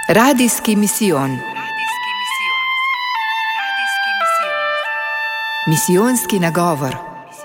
Radijski misijon. Misijonski nagovor.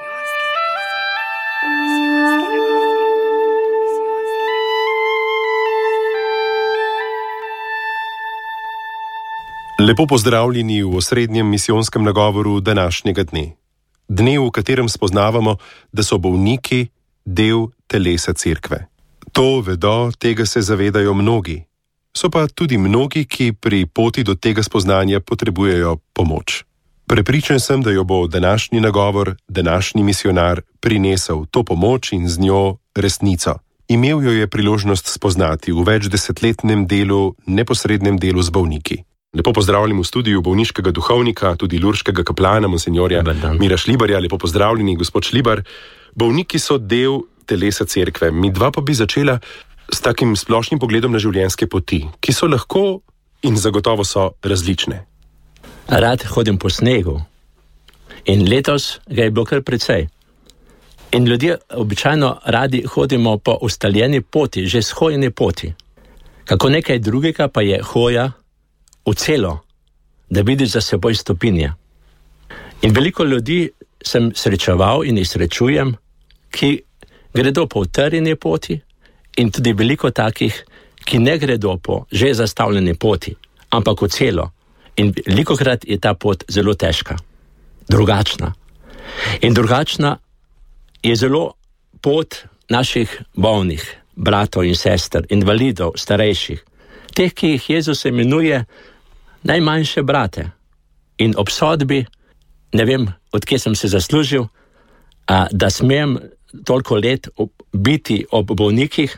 Lepo pozdravljeni v osrednjem misijonskem nagovoru današnjega dne. Dne, v katerem spoznavamo, da so bolniki del telesa cerkve. To vedo, tega se zavedajo mnogi. So pa tudi mnogi, ki pri poti do tega spoznanja potrebujejo pomoč. Prepričan sem, da jo bo današnji nagovor, današnji misionar prinesel to pomoč in z njo resnico. Imel jo je priložnost spoznati v večdesetletnem delu, neposrednem delu z bolniki. Lepo pozdravljam v studiu bolniškega duhovnika, tudi lurškega kaplana, monsenjorja Mira Šlibarja. Lepo pozdravljeni, gospod Šlibar. Bolniki so del telesa cerkve. Mi dva pa bi začela s takim splošnim pogledom na življenjske poti, ki so lahko in zagotovo so različne. Rad hodim po snegu in letos ga je bilo kar precej. In ljudje običajno radi hodimo po ustaljeni poti, že shojeni poti. Kako nekaj drugega pa je hoja v celo, da vidiš za seboj stopinje. In veliko ljudi sem srečeval in jih srečujem, ki gredo po utrjeni poti, in tudi veliko takih, ki ne gredo po že zastavljeni poti, ampak v celo. In velikokrat je ta pot zelo težka, drugačna. In drugačna je zelo pot naših bolnih, bratov in sester, invalidov, starejših, teh, ki jih Jezus imenuje najmanjše brate. In ob sodbi, ne vem, odkje sem se zaslužil, da smem toliko let biti ob bolnikih,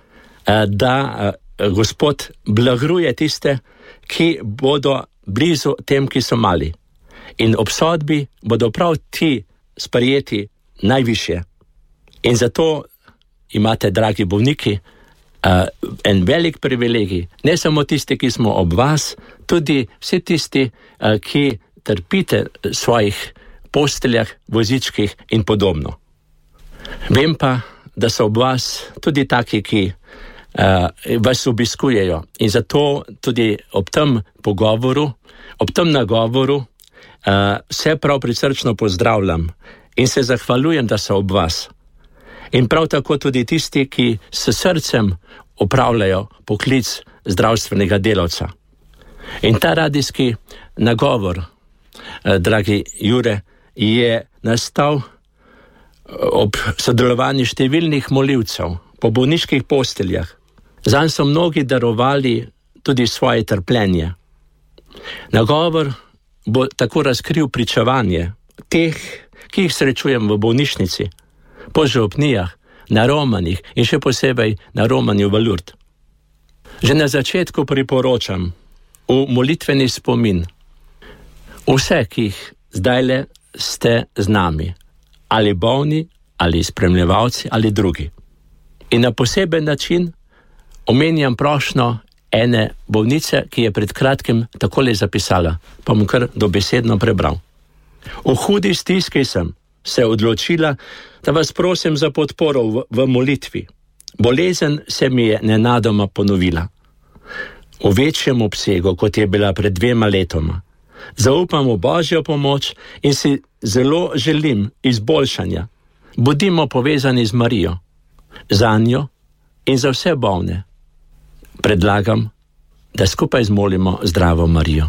da Gospod blagruje tiste, ki bodo blizu tem, ki so mali. In ob sodbi bodo prav ti sprejeti najvišje. In zato imate, dragi bolniki, en velik privilegij. Ne samo tisti, ki smo ob vas, tudi vsi tisti, ki trpite v svojih posteljah, vozičkih in podobno. Vem pa, da so ob vas tudi taki, ki vas obiskujejo. In zato tudi ob tem pogovoru, ob tem nagovoru vse prav prisrčno pozdravljam in se zahvaljujem, da so ob vas. In prav tako tudi tisti, ki s srcem opravljajo poklic zdravstvenega delavca. In ta radijski nagovor, dragi Jure, je nastal ob sodelovanju številnih molivcev po bolniških posteljah. Zanj so mnogi darovali tudi svoje trpljenje. Nagovor bo tako razkril pričevanje teh, ki jih srečujem v bolnišnici, po župnijah, na romanjih in še posebej na romanju v Lurd. Že na začetku priporočam v molitveni spomin vse, ki jih zdajle ste z nami, ali bolni, ali spremljevalci, ali drugi. In na poseben način omenjam prošnjo ene bolnice, ki je pred kratkim takole zapisala, pa bom kar dobesedno prebral. V hudi stiski sem se odločila, da vas prosim za podporo v molitvi. Bolezen se mi je nenadoma ponovila. V večjem obsegu, kot je bila pred 2 letoma. Zaupam v Božjo pomoč in si zelo želim izboljšanja. Bodimo povezani z Marijo, zanjo in za vse bolne. Predlagam, da skupaj zmolimo Zdravo Marijo.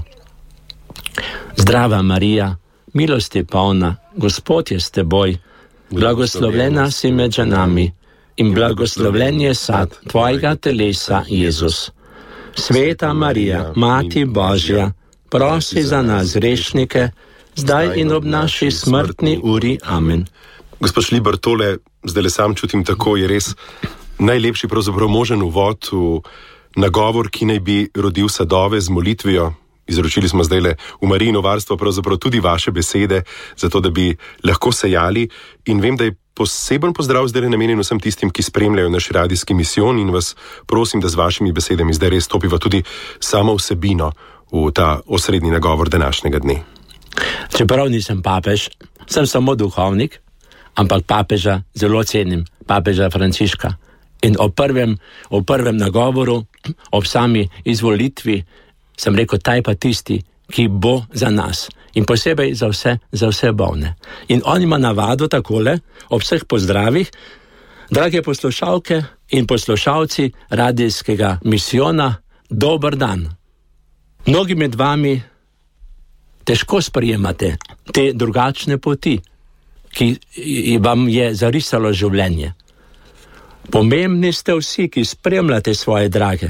Zdrava Marija, milosti polna, Gospod je s teboj, blagoslovljena si med ženami in blagoslovljen je sad tvojega telesa, Jezus. Sveta Marija, Mati Božja, prosi za nas grešnike, zdaj in ob naši smrtni uri. Amen. Gospod Šlibar, tole zdaj sam čutim tako, je res najlepši pravzaprav možen uvod v nagovor, ki naj bi rodil sadove z molitvijo. Izročili smo zdajle v Marijino varstvo pravzaprav tudi vaše besede, zato da bi lahko sejali. In vem, da je poseben pozdrav zdaj namenjen vsem tistim, ki spremljajo naš radijski misijon, in vas prosim, da z vašimi besedami zdaj res stopiva tudi samo vsebino v ta osrednji nagovor današnjega dne. Čeprav nisem papež, sem samo duhovnik, ampak papeža zelo cenim, papeža Frančiška. In o prvem nagovoru, ob sami izvolitvi, sem rekel, ta je pa tisti, ki bo za nas. In posebej za vse bolne. In on ima navado takole, ob vseh pozdravih, drage poslušalke in poslušalci radijskega misijona, dober dan. Mnogi med vami težko sprejemate te drugačne poti, ki vam je zarisalo življenje. Pomembni ste vsi, ki spremljate svoje drage.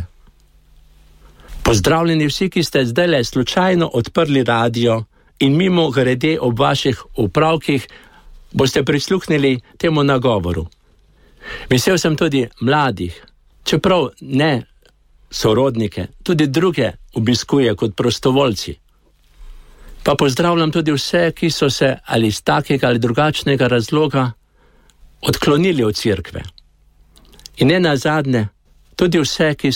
Pozdravljeni vsi, ki ste zdajle slučajno odprli radio in mimo grede ob vaših upravkih boste prisluhnili temu nagovoru. Vesel sem tudi mladih, čeprav ne sorodnike, tudi druge obiskuje kot prostovoljci. Pa pozdravljam tudi vse, ki so se ali iz takega ali drugačnega razloga odklonili od cerkve. In ne nazadnje, tudi vse, ki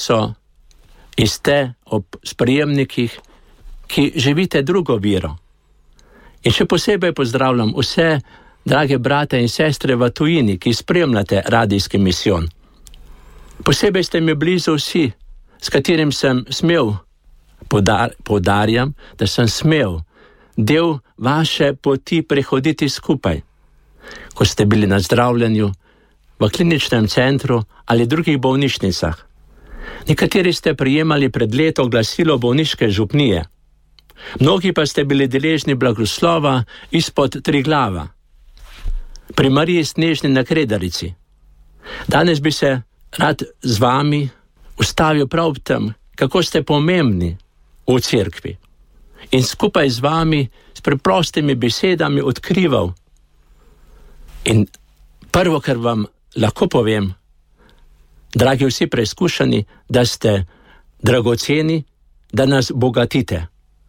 ste ob sprejemnikih, ki živite drugo vero. In še posebej pozdravljam vse drage brate in sestre v tujini, ki spremljate radijski misijon. Posebej ste mi blizu vsi, s katerim sem smel, poudarjam, da sem smel del vaše poti prehoditi skupaj, ko ste bili na zdravljenju, v kliničnem centru ali drugih bolnišnicah. Nekateri ste prejemali pred leto glasilo bolniške župnije. Mnogi pa ste bili deležni blagoslova izpod Triglava, pri Mariji Snežni na Kredarici. Danes bi se rad z vami ustavil prav v tem, kako ste pomembni v cerkvi. In skupaj z vami s preprostimi besedami odkrival. In prvo, kar vam lahko povem, dragi vsi preizkušeni, da ste dragoceni, da nas bogatite.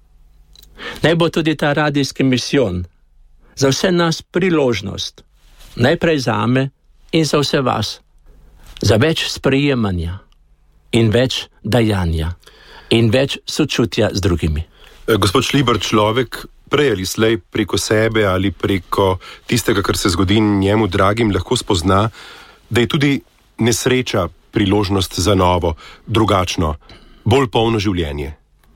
Naj bo tudi ta radijski misijon za vse nas priložnost, najprej zame in za vse vas, za več sprejemanja in več dajanja in več sočutja z drugimi. Gospod Šlibar, človek prej ali slej preko sebe ali preko tistega, kar se zgodi njemu dragim, lahko spozna, da je tudi nesreča priložnost za novo, drugačno, bolj polno življenje.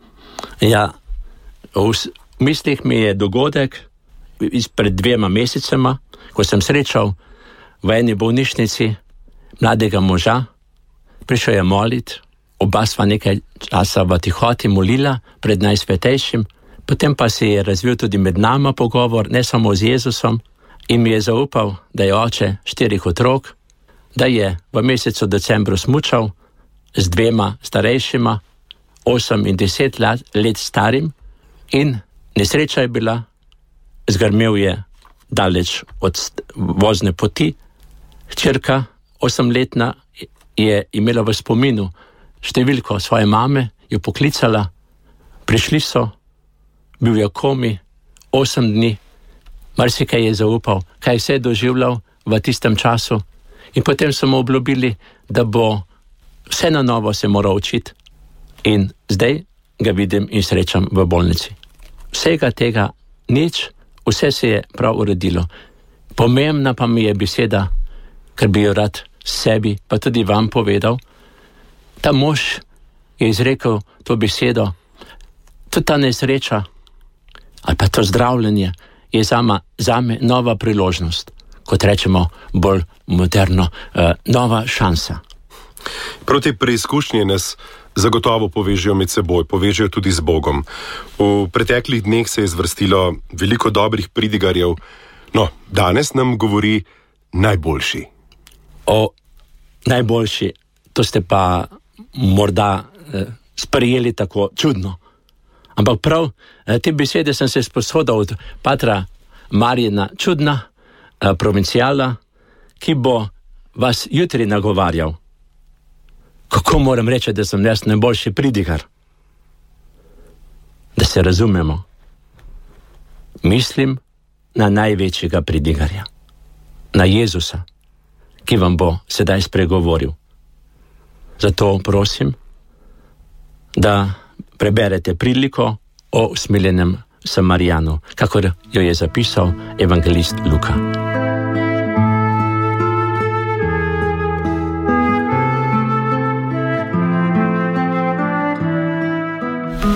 Ja, v mislih mi je dogodek izpred 2 mesecema, ko sem srečal v eni bolnišnici mladega moža, prišel je molit, oba sva nekaj časa v tihoti molila pred Najsvetejšim, potem pa se je razvil tudi med nama pogovor, ne samo z Jezusom, in mi je zaupal, da je oče 4 otrok, da je v mesecu decembru smučal z 2 starejšima, 8 in 10 let starim, in nesreča je bila, zgrmel je daleč od vozne poti. Hčerka, 8-letna, je imela v spominu številko svoje mame, jo poklicala, prišli so, bil je komi, 8 dni, marsikaj je zaupal, kaj vse je doživljal v tistem času, in potem so mu obljubili, da bo vse na novo se moral učiti. In zdaj ga vidim in srečam v bolnici. Vsega tega nič, vse se je prav uredilo. Pomembna pa mi je beseda, ker bi jo rad sebi, pa tudi vam povedal. Ta mož je izrekel to besedo, tudi ta nesreča, ali pa to zdravljenje, je zame nova priložnost, kot rečemo bolj moderno, nova šansa. Prav te preizkušnje nas zagotovo povežejo med seboj, povežejo tudi z Bogom. V preteklih dneh se je zvrstilo veliko dobrih pridigarjev, no, danes nam govori najboljši. O najboljši, to ste pa morda sprejeli tako čudno. Ampak prav te besede sem se sposodil od patra Marjana Čudna, provincijala, ki bo vas jutri nagovarjal. Kako moram reči, da sem jaz najboljši pridigar? Da se razumemo. Mislim na največjega pridigarja, na Jezusa, ki vam bo sedaj spregovoril. Zato prosim, da preberete priliko o usmiljenem Samarijanu, kakor jo je zapisal evangelist Luka.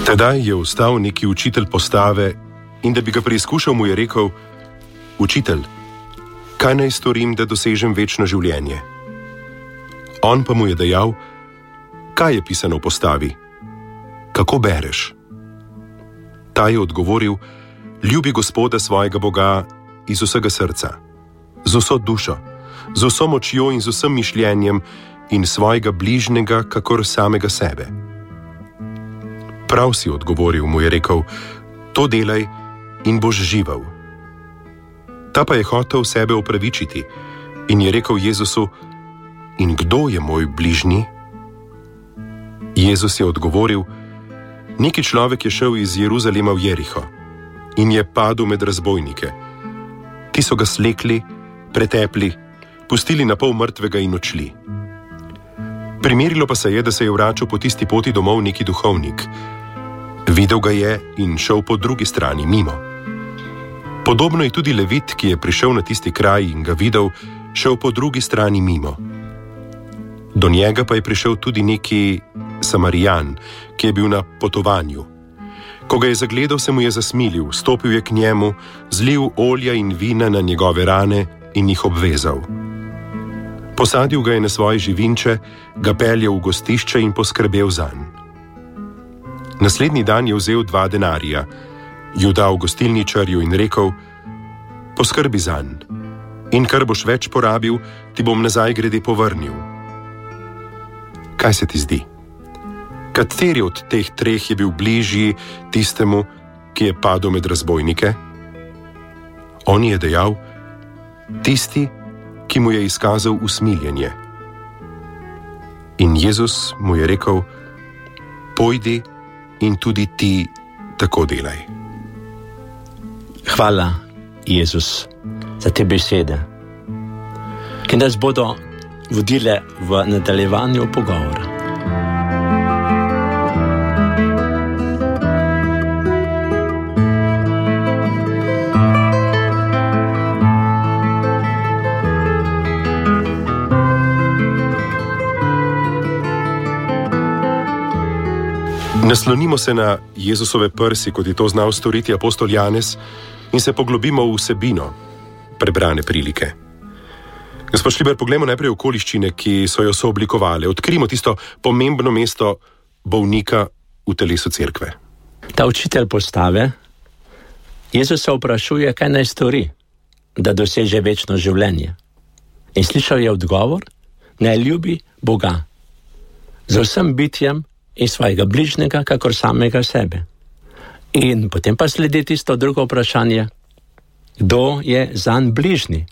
Tedaj je vstal neki učitelj postave in da bi ga preizkušal, mu je rekel: Učitelj, kaj naj storim, da dosežem večno življenje? On pa mu je dejal: Kaj je pisano v postavi? Kako bereš? Ta je odgovoril: Ljubi Gospoda svojega Boga iz vsega srca, z vso dušo, z vso močjo in z vsem mišljenjem in svojega bližnjega kakor samega sebe. Prav si odgovoril, mu je rekel, to delaj in boš živel. Ta pa je hotel sebe opravičiti in je rekel Jezusu: In kdo je moj bližnji? Jezus je odgovoril: Neki človek je šel iz Jeruzalema v Jeriho in je padel med razbojnike. Ti so ga slekli, pretepli, pustili na pol mrtvega in odšli. Primerilo pa se je, da se je vračal po tisti poti domov neki duhovnik. Videl ga je in šel po drugi strani mimo. Podobno je tudi Levit, ki je prišel na tisti kraj in ga videl, šel po drugi strani mimo. Do njega pa je prišel tudi neki Samarijan, ki je bil na potovanju. Ko ga je zagledal, se mu je zasmilil, stopil je k njemu, zlil olja in vina na njegove rane in jih obvezal. Posadil ga je na svoje živinče, ga peljal v gostišče in poskrbel zanj. Naslednji dan je vzel 2 denarja, ju dal gostilničarju in rekel: Poskrbi zanj, in kar boš več porabil, ti bom nazaj grede povrnil. Kaj se ti zdi? Kateri od teh 3 je bil bližji tistemu, ki je padel med razbojnike? On je dejal: Tisti, ki mu je izkazal usmiljenje. In Jezus mu je rekel: Pojdi in tudi ti tako delaj. Hvala, Jezus, za te besede, ki nas bodo vodile v nadaljevanju pogovora. Naslonimo se na Jezusove prsi, kot je to znal storiti apostol Janez, in se poglobimo v vsebino prebrane prilike. Gospod Šliber, poglejmo najprej okoliščine, ki so jo sooblikovale. Odkrimo tisto pomembno mesto bolnika v telesu cerkve. Ta učitelj postave Jezus se vprašuje, kaj naj stori, da doseže večno življenje. In slišal je odgovor: naj ljubi Boga z vsem bitjem in svojega bližnjega, kakor samega sebe. In potem pa sledi tisto drugo vprašanje: kdo je zanj bližnji?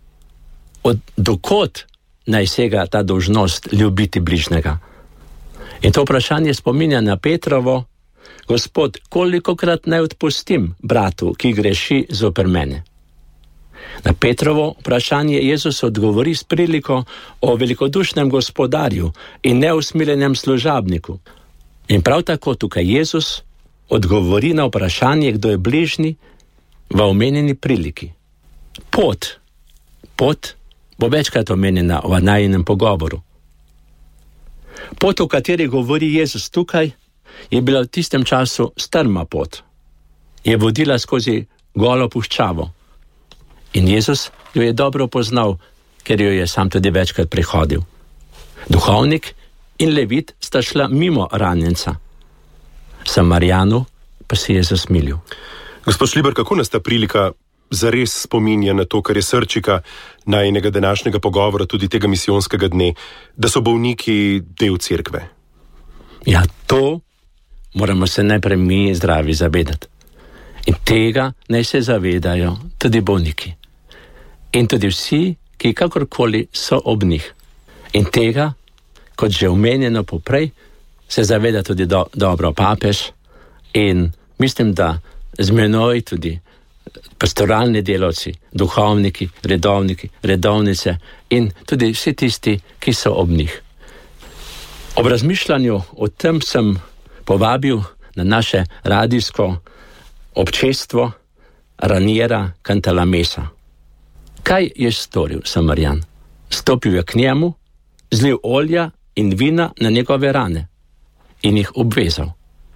Dokot naj sega ta dolžnost ljubiti bližnjega? In to vprašanje spominja na Petrovo: Gospod, kolikokrat naj odpustim bratu, ki greši zoper mene? Na Petrovo vprašanje Jezus odgovori s priliko o velikodušnem gospodarju in neusmiljenem služabniku. In prav tako tukaj Jezus odgovori na vprašanje, kdo je bližnji, v omenjeni priliki. Pot bo večkrat omenjena v najinem pogovoru. Pot, o kateri govori Jezus tukaj, je bila v tistem času strma pot. Je vodila skozi golo puščavo. In Jezus jo je dobro poznal, ker jo je sam tudi večkrat prehodil. Duhovnik in Levit sta šla mimo ranjenca. Samarijanu pa se je zasmilil. Gospod Šliber, kako nas ta prilika zares spominja na to, kar je srčika najinega današnjega pogovora, tudi tega misijonskega dne, da so bolniki del cerkve? Ja, to moramo se najprej mi zdravi zavedati. In tega naj se zavedajo tudi bolniki. In tudi vsi, ki kakorkoli so ob njih. In tega, kot že omenjeno poprej, se zaveda tudi dobro papež in mislim, da z menoj tudi pastoralni delavci, duhovniki, redovnice in tudi vsi tisti, ki so ob njih. Ob razmišljanju o tem sem povabil na naše radijsko občestvo Raniera Cantalamessa. Kaj je storil Samarijan? Stopil je k njemu, zlil olja in vina na njegove rane in jih obvezal.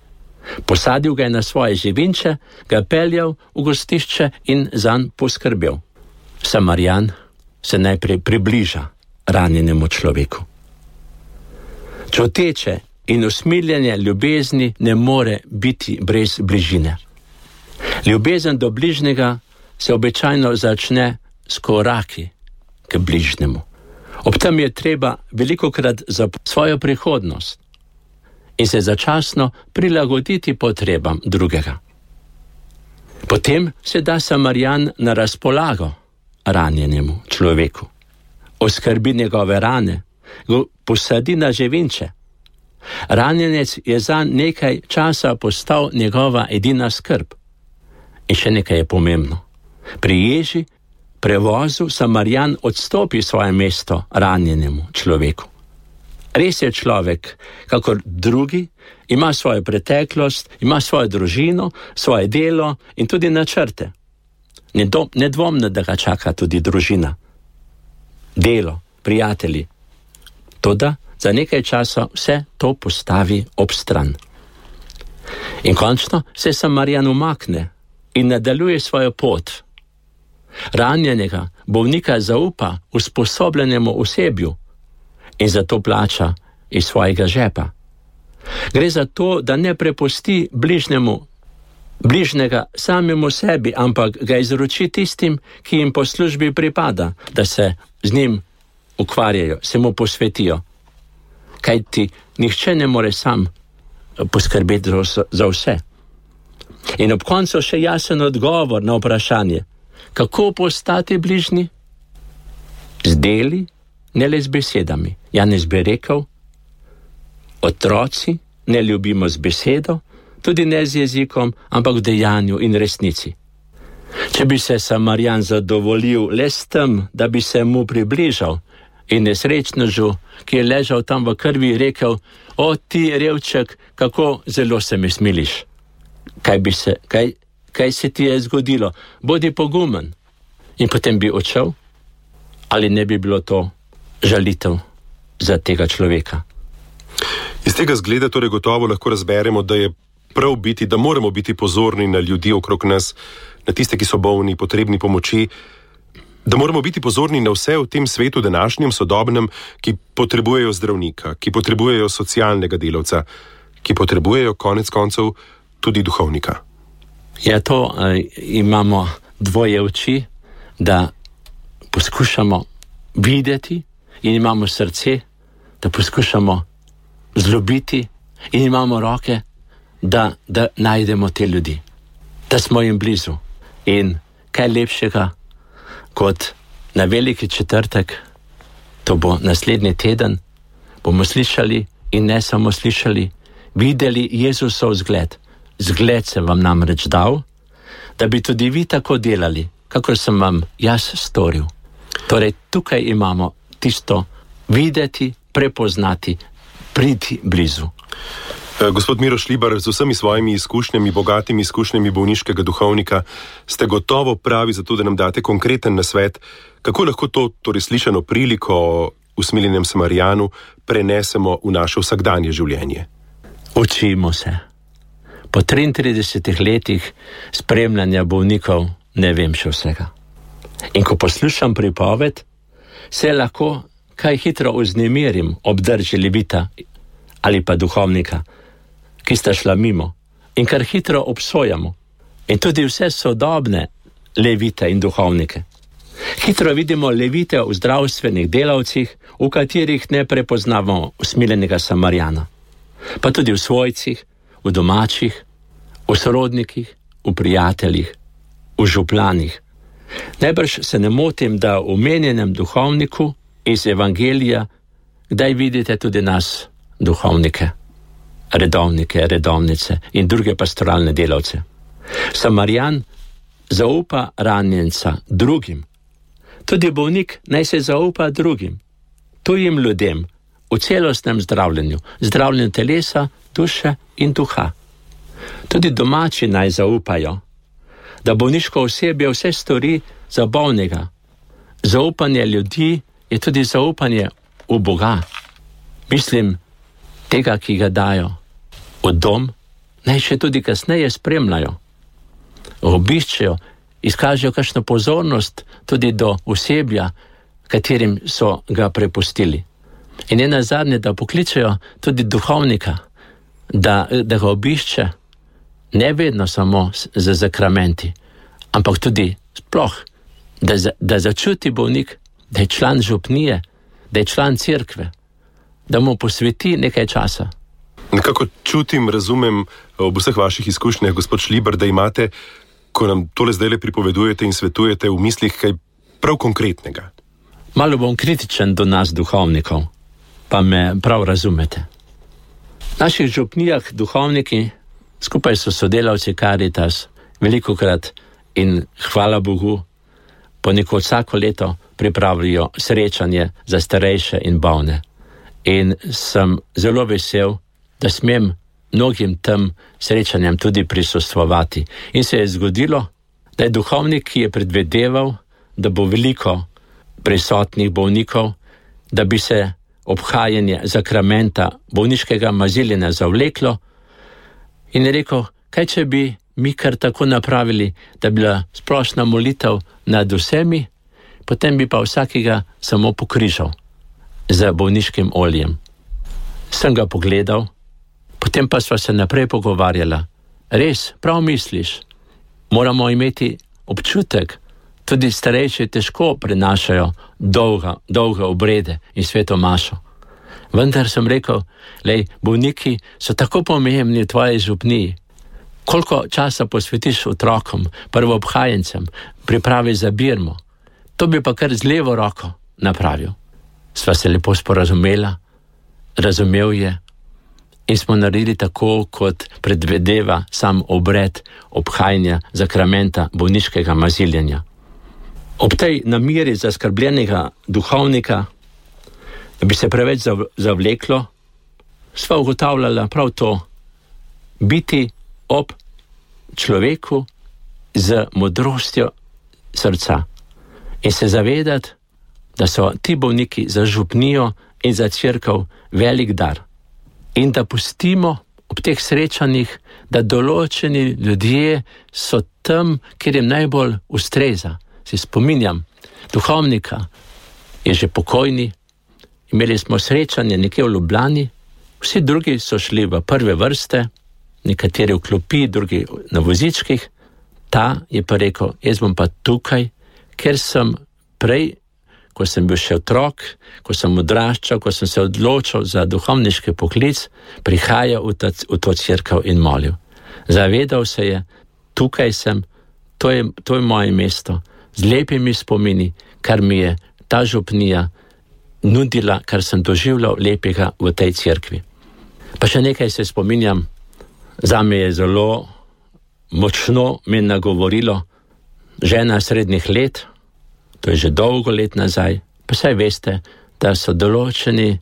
Posadil ga je na svoje živinče, ga peljal v gostišče in zanj poskrbel. Samarijan se najprej približa ranjenemu človeku. Čuteče in usmiljenje ljubezni ne more biti brez bližine. Ljubezen do bližnjega se običajno začne s koraki k bližnjemu. Ob tem je treba velikokrat za svojo prihodnost in se začasno prilagoditi potrebam drugega. Potem se da Samarijan na razpolago ranjenemu človeku. Oskrbi njegove rane, ga posadi na živinče. Ranjenec je za nekaj časa postal njegova edina skrb. In še nekaj je pomembno. Pri ježi, prevozu Samarijan odstopi svoje mesto ranjenemu človeku. Res je človek, kakor drugi, ima svojo preteklost, ima svojo družino, svoje delo in tudi načrte. Nedvomno, da ga čaka tudi družina, delo, prijatelji. Toda za nekaj časa vse to postavi ob stran. In končno se Samarijan umakne in nadaljuje svojo pot. Ranjenega bolnika zaupa usposobljenemu osebju in zato plača iz svojega žepa. Gre za to, da ne prepusti bližnjega samemu sebi, ampak ga izroči tistim, ki jim po službi pripada, da se z njim ukvarjajo, se mu posvetijo. Kajti nihče ne more sam poskrbeti za vse. In ob koncu še jasen odgovor na vprašanje, kako postati bližnji? Z deli, ne le z besedami. Janez bi rekel, otroci ne ljubimo z besedo, tudi ne z jezikom, ampak v dejanju in resnici. Če bi se Samarijan zadovoljil le s tem, da bi se mu približal in nesrečnežu, ki je ležal tam v krvi, rekel, o ti revček, kako zelo se mi smiliš. Kaj se ti je zgodilo? Bodi pogumen. In potem bi odšel? Ali ne bi bilo to žalitev za tega človeka? Iz tega zgleda torej gotovo lahko razberemo, da je prav biti, da moramo biti pozorni na ljudi okrog nas, na tiste, ki so bolni, potrebni pomoči, da moramo biti pozorni na vse v tem svetu današnjem, sodobnem, ki potrebujejo zdravnika, ki potrebujejo socialnega delavca, ki potrebujejo konec koncev tudi duhovnika. Ja, to imamo dvoje oči, da poskušamo videti in imamo srce, da poskušamo zljubiti in imamo roke, da najdemo te ljudi, da smo jim blizu. In kaj lepšega, kot na veliki četrtek, to bo naslednji teden, bomo slišali in ne samo slišali, videli Jezusov zgled. Zgled sem vam namreč dal, da bi tudi vi tako delali, kakor sem vam jaz storil. Torej, tukaj imamo tisto videti, prepoznati, priti blizu. Gospod Miro Šlibar, z vsemi svojimi izkušnjami, bogatimi izkušnjami bolniškega duhovnika, ste gotovo pravi za to, da nam date konkreten nasvet, kako lahko to, torej slišano priliko o usmiljenem Samarijanu, prenesemo v naše vsakdanje življenje. Učimo se. Po 33 letih spremljanja bolnikov ne vem še vsega. In ko poslušam pripoved, se lahko kaj hitro vznemirim ob drži levita ali pa duhovnika, ki sta šla mimo, in kar hitro obsojamo. In tudi vse sodobne levite in duhovnike. Hitro vidimo levite v zdravstvenih delavcih, v katerih ne prepoznamo usmiljenega Samarijana. Pa tudi v svojcih, v domačih, v sorodnikih, v prijateljih, v župlanih. Najbrž se ne motim, da v omenjenem duhovniku iz Evangelija kdaj vidite tudi nas, duhovnike, redovnike, redovnice in druge pastoralne delavce. Samarijan zaupa ranjenca drugim. Tudi bolnik naj se zaupa drugim, tujim ljudem, v celostnem zdravljenju, zdravljenju telesa, duše in duha. Tudi domači naj zaupajo, da bolniško osebje vse stori za bolnega. Zaupanje ljudi je tudi zaupanje v Boga. Mislim, tega, ki ga dajo v dom, naj še tudi kasneje spremljajo, obiščejo, izkažejo kakšno pozornost tudi do osebja, katerim so ga prepustili. In nenazadnje, da pokličejo tudi duhovnika, da ga obišče, ne vedno samo za zakramenti, ampak tudi sploh, da začuti bolnik, da je član župnije, da je član cerkve, da mu posveti nekaj časa. Nekako čutim, razumem ob vseh vaših izkušnjah, gospod Šlibar, da imate, ko nam tole zdajle pripovedujete in svetujete, v mislih kaj prav konkretnega. Malo bom kritičen do nas duhovnikov, pa me prav razumete. V naših župnijah duhovniki skupaj so sodelavci Caritas velikokrat in hvala Bogu ponekod vsako leto pripravijo srečanje za starejše in bolne. In sem zelo vesel, da smem mnogim tem srečanjem tudi prisostvovati. In se je zgodilo, da je duhovnik, ki je predvedeval, da bo veliko prisotnih bolnikov, da bi se obhajanje zakramenta bolniškega maziljenja zavleklo, in je rekel, kaj če bi mi kar tako napravili, da bi bila splošna molitev nad vsemi, potem bi pa vsakega samo pokrižal z bolniškim oljem. Sem ga pogledal, potem pa sva se naprej pogovarjala. Res, prav misliš, moramo imeti občutek, tudi starejši težko prenašajo dolge obrede in sveto mašo. Vendar sem rekel, bolniki so tako pomembni v tvoji župniji. Koliko časa posvetiš otrokom, prvoobhajencem, pripravi za birmo, to bi pa kar z levo roko napravil. Sva se lepo sporazumela, razumel je in smo naredili tako, kot predvedeva sam obred obhajanja zakramenta bolniškega maziljenja. Ob tej nameri zaskrbljenega duhovnika, da bi se preveč zavleklo, sva ugotavljala prav to, biti ob človeku z modrostjo srca in se zavedati, da so ti bolniki za župnijo in za cerkev velik dar. In da pustimo ob teh srečanjih, da določeni ljudje so tam, kjer jim najbolj ustreza. Se spominjam, duhovnika je že pokojni, imeli smo srečanje nekje v Ljubljani, vsi drugi so šli v prve vrste, nekateri v klopi, drugi na vozičkih, ta je pa rekel, jaz bom pa tukaj, ker sem prej, ko sem bil še otrok, ko sem odraščal, ko sem se odločil za duhovniški poklic, prihajal v to cerkev in molil. Zavedal se je, tukaj sem, to je moje mesto, z lepimi spomini, kar mi je ta župnija nudila, kar sem doživljal lepega v tej cerkvi. Pa še nekaj se spominjam, zame je zelo močno me nagovorilo žena srednjih let, to je že dolgo let nazaj, pa saj veste, da so določeni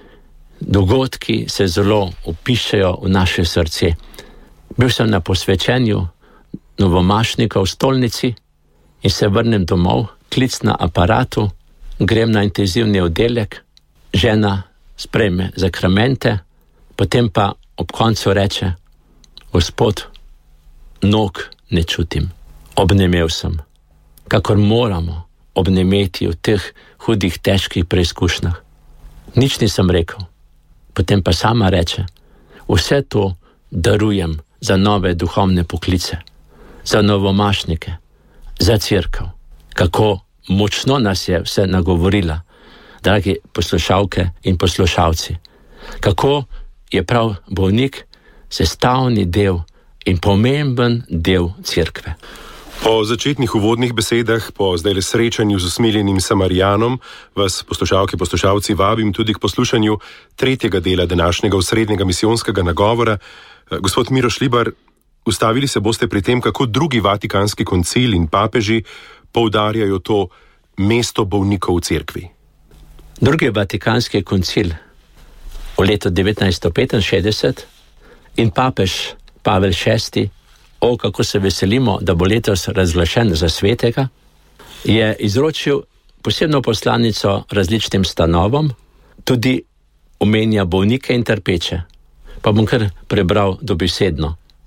dogodki se zelo vpišejo v naše srce. Bil sem na posvečenju novomašnika v stolnici in se vrnem domov, klic na aparatu, grem na intenzivni oddelek, žena sprejme zakramente, potem pa ob koncu reče, Gospod, nog ne čutim, obnemel sem, kakor moramo obnemeti v teh hudih, težkih preizkušnjah. Nič nisem rekel. Potem pa sama reče, vse to darujem za nove duhovne poklice, za novomašnike, za cerkev. Kako močno nas je vse nagovorila, dragi poslušalke in poslušalci. Kako je prav bolnik sestavni del in pomemben del cerkve. Po začetnih uvodnih besedah, po zdajle srečanju z usmiljenim Samarijanom, vas poslušalke, poslušalci vabim tudi k poslušanju tretjega dela današnjega osrednjega misijonskega nagovora. Gospod Miro Šlibar, ustavili se boste pri tem, kako drugi Vatikanski koncil in papeži poudarjajo to mesto bolnikov v cerkvi. Drugi Vatikanski koncil v letu 1965 in papež Pavel VI, kako se veselimo, da bo letos razglašen za svetega, je izročil posebno poslanico različnim stanovom, tudi omenja bolnike in trpeče. Pa bom kar prebral dobesedno.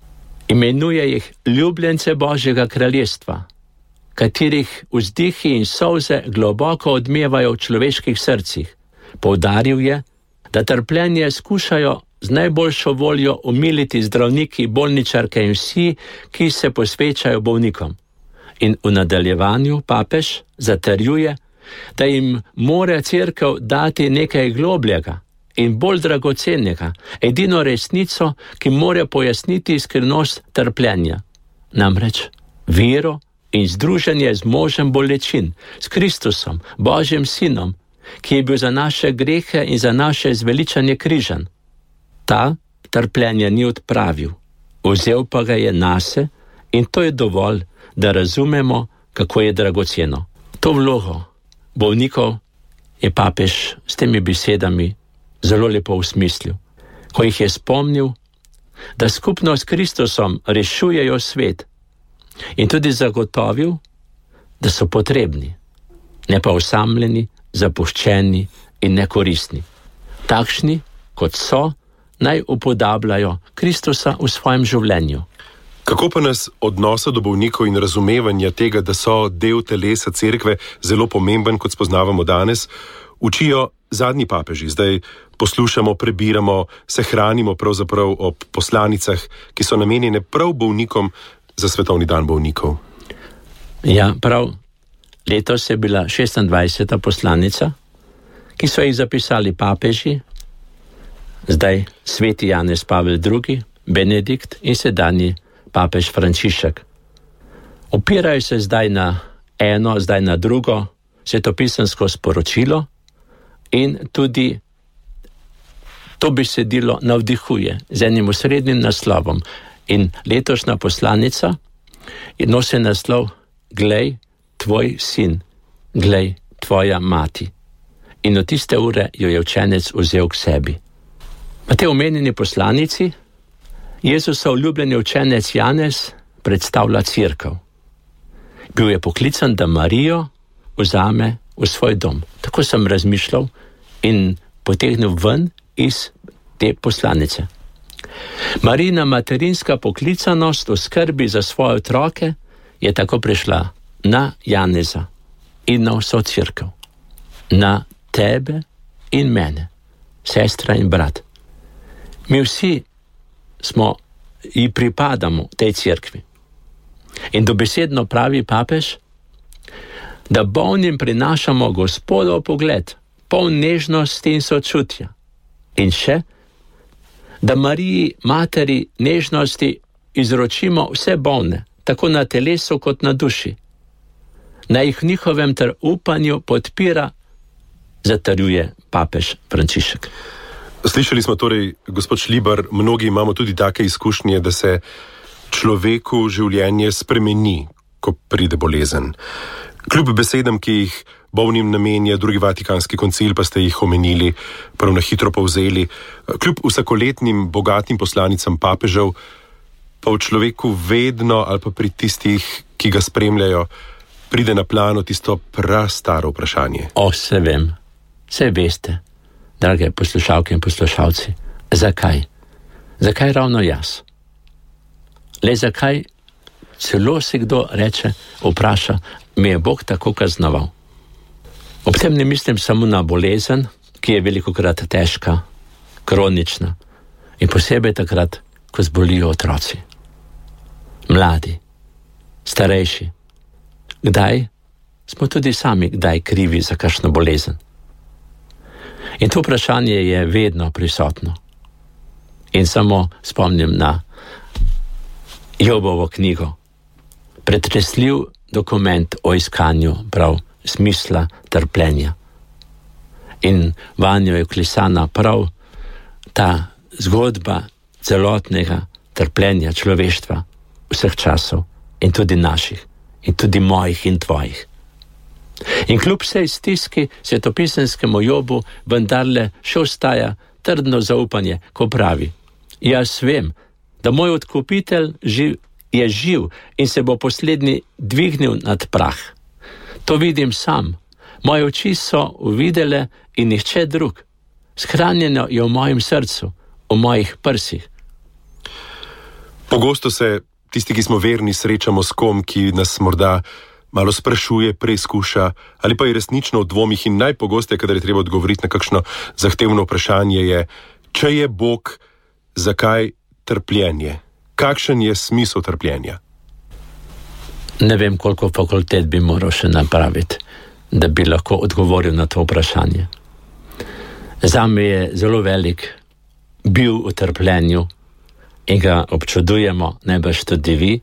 Imenuje jih ljubljence Božjega kraljestva, katerih vzdihi in solze globoko odmevajo v človeških srcih. Poudaril je, da trpljenje skušajo z najboljšo voljo umiliti zdravniki, bolničarke in vsi, ki se posvečajo bolnikom. In v nadaljevanju papež zatrjuje, da jim mora cerkev dati nekaj globljega in bolj dragocenega, edino resnico, ki mora pojasniti skrivnost trpljenja. Namreč vero in združenje z možem bolečin, s Kristusom, Božjim sinom, ki je bil za naše grehe in za naše zveličanje križan. Ta trpljenja ni odpravil, vzel pa ga je nase in to je dovolj, da razumemo, kako je dragoceno. To vlogo bolnikov je papež s temi besedami zelo lepo usmislil, ko jih je spomnil, da skupno s Kristusom rešujejo svet in tudi zagotovil, da so potrebni, ne pa osamljeni, zapuščeni in nekoristni. Takšni, kot so, naj upodabljajo Kristusa v svojem življenju. Kako pa nas odnosa do bolnikov in razumevanja tega, da so del telesa cerkve, zelo pomemben, kot spoznavamo danes, učijo zadnji papeži? Zdaj poslušamo, prebiramo, se hranimo pravzaprav ob poslanicah, ki so namenjene prav bolnikom za svetovni dan bolnikov. Ja, prav. Letos je bila 26. poslanica, ki so jih zapisali papeži, zdaj sveti Janez Pavel II, Benedikt in sedanji papež Frančišek. Opirajo se zdaj na eno, zdaj na drugo svetopisemsko sporočilo in tudi to besedilo navdihuje z enim osrednjim naslovom. In letošnja poslanica nosi naslov Glej, tvoj sin, glej, tvoja mati. In od tiste ure jo je učenec vzel k sebi. V tej omenjeni poslanici Jezusov ljubljeni učenec Janez predstavlja cerkev. Bil je poklican, da Marijo vzame v svoj dom. Tako sem razmišljal in potegnil ven iz te poslanice. Marijina materinska poklicanost v skrbi za svoje otroke je tako prišla na Janeza in na vso cerkev, na tebe in mene, sestra in brat. Mi vsi ji pripadamo tej cerkvi. In dobesedno pravi papež, da bolnim prinašamo Gospodov pogled, poln nežnosti in sočutja. In še, da Mariji, materi nežnosti, izročimo vse bolne, tako na telesu kot na duši. Naj jih v njihovem upanju podpira, zatrjuje papež Frančišek. Slišali smo torej, gospod Šlibar, mnogi imamo tudi take izkušnje, da se človeku življenje spremeni, ko pride bolezen. Kljub besedam, ki jih bolnim namenja Drugi Vatikanski koncil, pa ste jih omenili, prav na hitro povzeli, kljub vsakoletnim bogatim poslanicam papežev, pa v človeku vedno ali pa pri tistih, ki ga spremljajo, pride na plano tisto prastaro vprašanje. Se vem, se veste, drage poslušalke in poslušalci, zakaj? Zakaj ravno jaz? Le zakaj celo si kdo reče, vpraša, me je Bog tako kaznoval? Ob tem ne mislim samo na bolezen, ki je velikokrat težka, kronična in posebej takrat, ko zbolijo otroci. Mladi, starejši. Kdaj smo tudi sami kdaj krivi za kakšno bolezen? In to vprašanje je vedno prisotno. In samo spomnim na Jobovo knjigo, pretresljiv dokument o iskanju prav smisla trpljenja. In vanjo je vklesana prav ta zgodba celotnega trpljenja človeštva vseh časov in tudi naših, in tudi mojih in tvojih. In kljub vsej stiski svetopisemskemu Jobu vendarle še ostaja trdno zaupanje, ko pravi: jaz vem, da moj odkupitelj je živ in se bo poslednji dvignil nad prah. To vidim sam, moje oči so uvidele in nihče drug. Shranjeno je v mojem srcu, v mojih prsih. Pogosto se tisti, ki smo verni, srečamo s kom, ki nas morda malo sprašuje, preizkuša ali pa je resnično v dvomih, in najpogosteje, kadar je treba odgovoriti na kakšno zahtevno vprašanje, je, če je Bog, zakaj trpljenje? Kakšen je smisel trpljenja? Ne vem, koliko fakultet bi moral še napraviti, da bi lahko odgovoril na to vprašanje. Zame je zelo velik bil v trpljenju in ga občudujemo, najbrž tudi vi,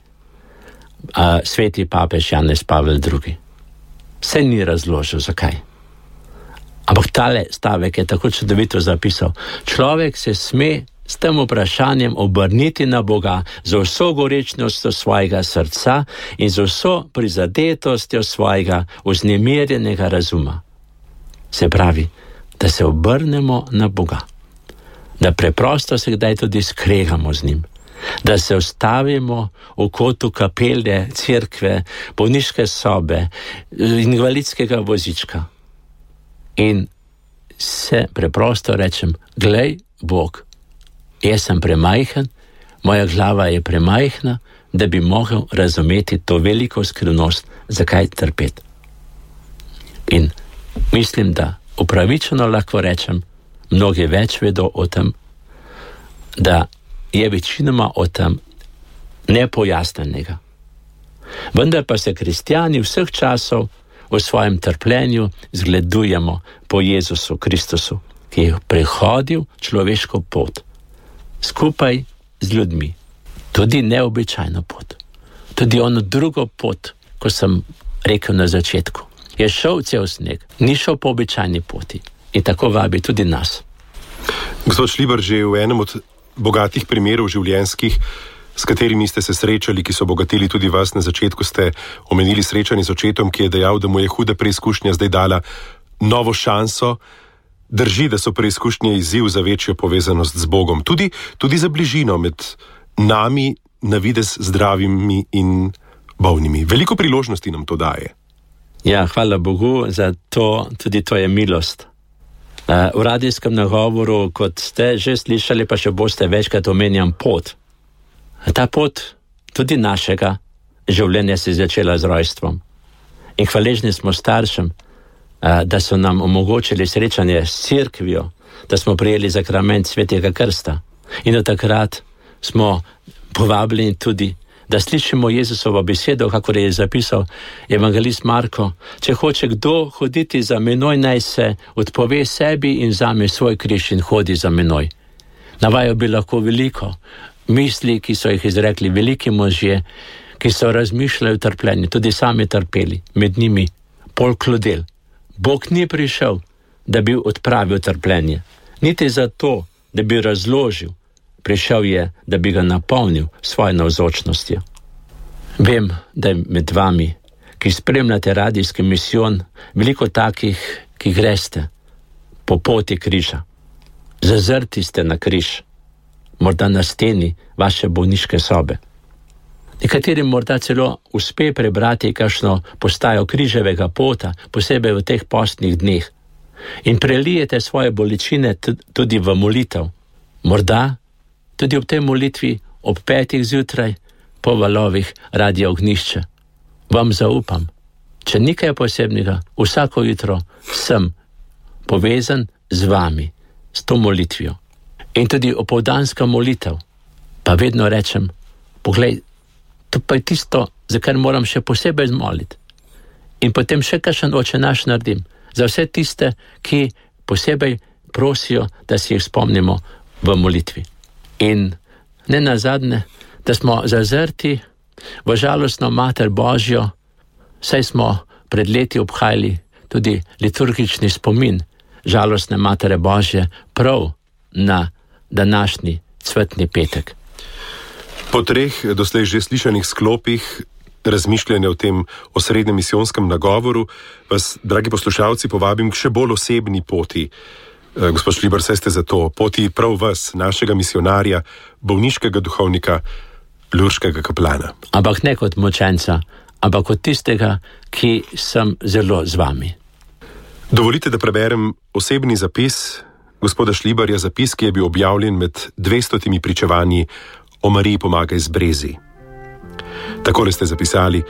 sveti papež Janez Pavel II. Se ni razložil, zakaj. Ampak tale stavek je tako čudovito zapisal. Človek se sme s tem vprašanjem obrniti na Boga z vso gorečnostjo svojega srca in z vso prizadetostjo svojega vznemirjenega razuma. Se pravi, da se obrnemo na Boga, da preprosto se kdaj tudi skregamo z njim, da se ustavimo v kotu kapelje, cerkve, bolniške sobe, invalidskega vozička in se preprosto rečem, glej, Bog, jaz sem premajhen, moja glava je premajhna, da bi mogel razumeti to veliko skrivnost, zakaj trpeti. In mislim, da upravičeno lahko rečem, mnogi več vedo o tem, da je večinoma o tem nepojasnenega. Vendar pa se kristjani vseh časov v svojem trpljenju zgledujemo po Jezusu Kristusu, ki je prehodil človeško pot skupaj z ljudmi. Tudi neobičajno pot. Tudi ono drugo pot, ko sem rekel na začetku. Je šel cel sneg, ni šel po običajni poti in tako vabi tudi nas. Gospod Šlibar, že v enem od bogatih primerov življenjskih, s katerimi ste se srečali, ki so bogatili tudi vas na začetku, ste omenili srečanje z očetom, ki je dejal, da mu je huda preizkušnja zdaj dala novo šanso. Drži, da so preizkušnje izziv za večjo povezanost z Bogom, tudi za bližino med nami, na videz zdravimi in bolnimi. Veliko priložnosti nam to daje. Ja, hvala Bogu za to, tudi to je milost. V radijskem nagovoru, kot ste že slišali, pa še boste večkrat omenjam pot. Ta pot tudi našega življenja se je začela z rojstvom. In hvaležni smo staršem, da so nam omogočili srečanje s cerkvijo, da smo prejeli zakrament svetega krsta. In od takrat smo povabljeni tudi, da slišimo Jezusovo besedo, kakor je zapisal evangelist Marko, če hoče kdo hoditi za menoj, naj se odpove sebi in vzame svoj križ in hodi za menoj. Navajajo bi lahko veliko misli, ki so jih izrekli veliki možje, ki so razmišljali o trpljenju, tudi sami trpeli, med njimi Paul Claudel. Bog ni prišel, da bi odpravil trpljenje, niti zato, da bi razložil. Prišel je, da bi ga napolnil svojo navzočnostjo. Vem, da je med vami, ki spremljate radijski misijon, veliko takih, ki greste po poti križa. Zazrti ste na križ, morda na steni vaše bolniške sobe. Nekaterim morda celo uspe prebrati kakšno postajo križevega pota, posebej v teh postnih dneh, in prelijete svoje bolečine tudi v molitev. Morda tudi ob tej molitvi ob 5 zjutraj po valovih Radia Ognjišče. Vam zaupam, če nekaj posebnega, vsako jutro sem povezan z vami, s to molitvijo. In tudi opoldanska molitev, pa vedno rečem, poglej, to pa je tisto, za kar moram še posebej zmoliti. In potem še kakšen Oče naš naredim, za vse tiste, ki posebej prosijo, da si jih spomnimo v molitvi. In ne nazadnje, da smo zazrti v žalostno Mater Božjo, saj smo pred leti obhajali tudi liturgični spomin žalostne Matere Božje prav na današnji cvetni petek. Po 3 doslej že slišanih sklopih razmišljanja o tem osrednjem misijonskem nagovoru vas, dragi poslušalci, povabim k še bolj osebni poti. Gospod Šlibar, saj ste za to poti prav vas, našega misionarja, bolniškega duhovnika, lurškega kaplana. Ampak ne kot mučenca, ampak kot tistega, ki sem zelo z vami. Dovolite, da preberem osebni zapis gospoda Šlibarja, zapis, ki je bil objavljen med 200 pričevanji o Mariji pomagaj z brezi. Takole ste zapisali: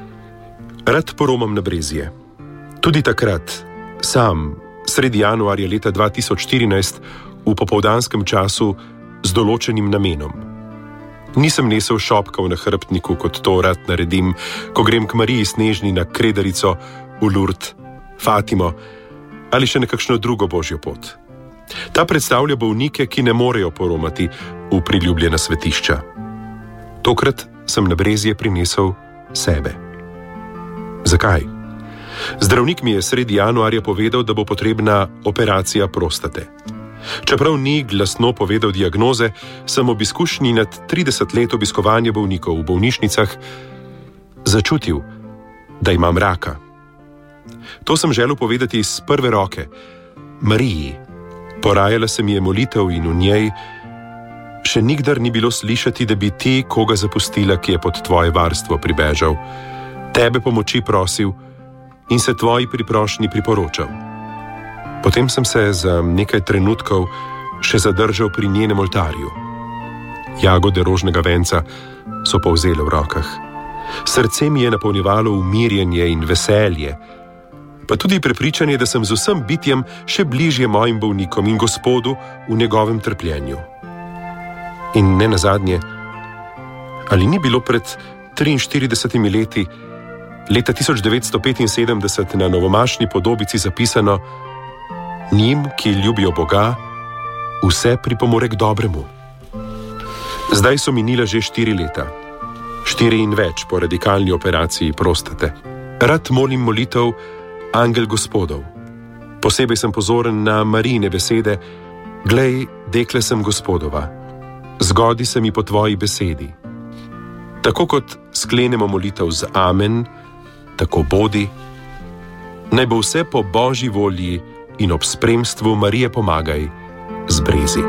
Rad poromam na brezje. Tudi takrat, sam, sredi januarja leta 2014, v popoldanskem času z določenim namenom. Nisem nesel šopkov na hrbtniku, kot to rad naredim, ko grem k Mariji Snežni na Kredarico, v Lurd, Fatimo ali še na kakšno drugo božjo pot. Ta predstavlja bolnike, ki ne morejo poromati v priljubljena svetišča. Tokrat sem na brezje prinesel sebe. Zakaj? Zdravnik mi je sredi januarja povedal, da bo potrebna operacija prostate. Čeprav ni glasno povedal diagnoze, sem ob izkušnji nad 30 let obiskovanja bolnikov v bolnišnicah začutil, da imam raka. To sem želel povedati iz prve roke Mariji. Porajala se mi je molitev in v njej še nikdar ni bilo slišati, da bi ti koga zapustila, ki je pod tvoje varstvo pribežal, tebe pomoči prosil in se tvoji priprošnji priporočal. Potem sem se za nekaj trenutkov še zadržal pri njenem oltarju. Jagode rožnega venca so povzele v rokah. Srce mi je napolnjevalo umirjenje in veselje, pa tudi prepričanje, da sem z vsem bitjem še bližje mojim bolnikom in Gospodu v njegovem trpljenju. In ne nazadnje, ali ni bilo pred 43 leti, leta 1975, na novomašni podobici zapisano: Njim, ki ljubijo Boga, vse pripomore k dobremu. Zdaj so minila že 4 leta. 4 in več po radikalni operaciji prostate. Rad molim molitev Angel Gospodov. Posebej sem pozoren na Marijine besede: Glej, dekle sem Gospodova, zgodi se mi po tvoji besedi. Tako kot sklenemo molitev z Amen, tako bodi, naj bo vse po Božji volji in ob spremstvu Marije pomagaj z brezi.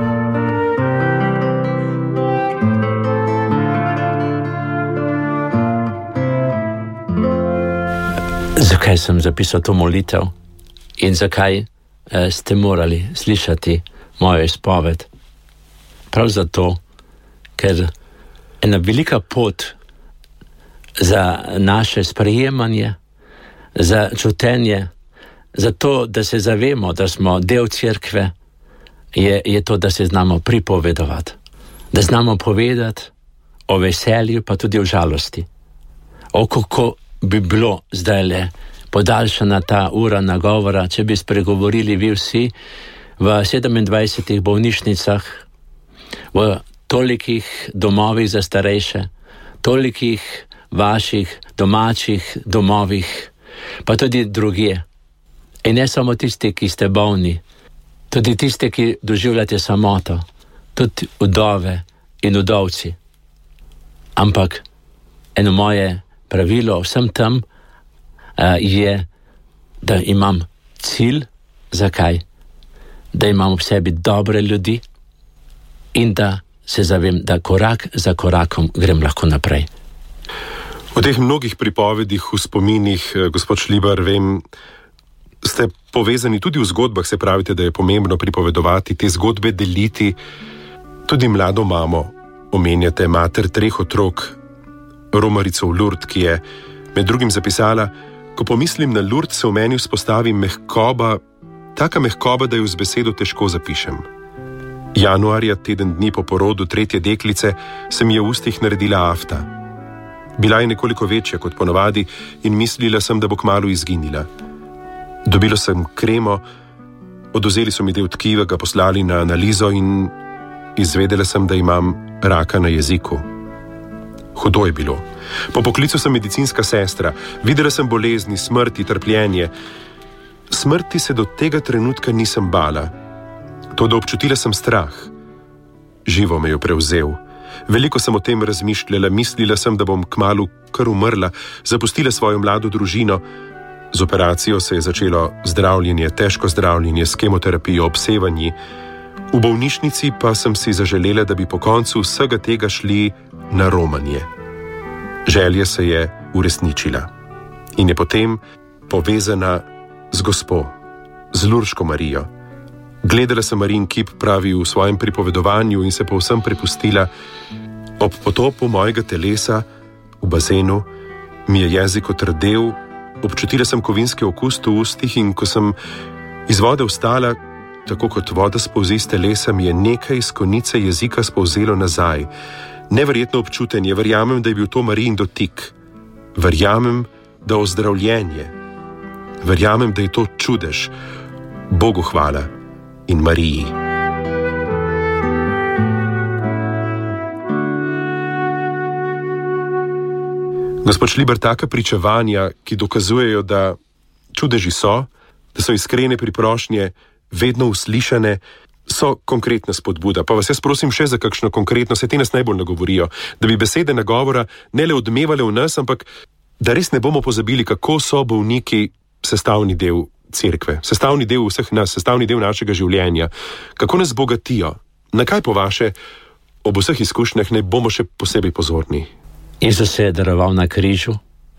Zakaj sem zapisal to molitev in zakaj ste morali slišati mojo izpoved? Prav zato, ker ena velika pot za naše sprejemanje, za čutenje, za to, da se zavemo, da smo del cerkve, je to, da se znamo pripovedovati. Da znamo povedati o veselju, pa tudi o žalosti. Kako bi bilo zdajle podaljšana ta ura nagovora, če bi spregovorili vi vsi v 27 bolnišnicah, v tolikih domovih za starejše, tolikih vaših domačih domovih, pa tudi drugje. In ne samo tisti, ki ste bolni, tudi tisti, ki doživljate samoto, tudi vdove in vdovci. Ampak eno moje pravilo vsem tam je, da imam cilj. Zakaj? Da imam v sebi dobre ljudi in da se zavem, da korak za korakom grem lahko naprej. V teh mnogih pripovedih, v spominih, gospod Šlibar, vem, ste povezani tudi v zgodbah, se pravite, da je pomembno pripovedovati, te zgodbe deliti. Tudi mlado mamo omenjate, mater 3 otrok, romarico v Lurd, ki je med drugim zapisala: Ko pomislim na Lurd, se v meni vzpostavi mehkoba, taka mehkoba, da jo z besedo težko zapišem. Januarja, teden dni po porodu 3. deklice, se mi je v ustih naredila afta. Bila je nekoliko večja kot ponavadi in mislila sem, da bo kmalu izginila. Dobila sem kremo, odvzeli so mi del tkiva, ga poslali na analizo in izvedela sem, da imam raka na jeziku. Hudo je bilo. Po poklicu sem medicinska sestra, videla sem bolezni, smrti, trpljenje. Smrti se do tega trenutka nisem bala. Toda občutila sem strah. Živo me je prevzel. Veliko sem o tem razmišljala, mislila sem, da bom kmalu kar umrla, zapustila svojo mlado družino. Z operacijo se je začelo zdravljenje, težko zdravljenje, s kemoterapijo, obsevanji. V bolnišnici pa sem si zaželela, da bi po koncu vsega tega šli na romanje. Želja se je uresničila in je potem povezana z Gospo, z Lurško Marijo. Gledala sem Marijin kip, pravi v svojem pripovedovanju, in se povsem prepustila. Ob potopu mojega telesa v bazenu mi je jezik otrdel, občutila sem kovinski okus v ustih in ko sem iz vode vstala, tako kot voda spolzi iz telesa, mi je nekaj iz konice jezika spolzelo nazaj. Neverjetno občutenje, verjamem, da je bil to Marijin dotik. Verjamem, da ozdravljenje. Verjamem, da je to čudež. Bogu hvala in Mariji. Gospod Šliber, taka pričevanja, ki dokazujejo, da čudeži so, da so iskrene priprošnje vedno uslišane, so konkretna spodbuda. Pa vas jaz prosim še za kakšno konkretno, se te nas najbolj nagovorijo, da bi besede nagovora ne le odmevale v nas, ampak da res ne bomo pozabili, kako so bolniki sestavni del cerkve, sestavni del vseh nas, sestavni del našega življenja, kako nas bogatijo. Na kaj po vaše ob vseh izkušnjah ne bomo še posebej pozorni? Jezus se je daroval na križu,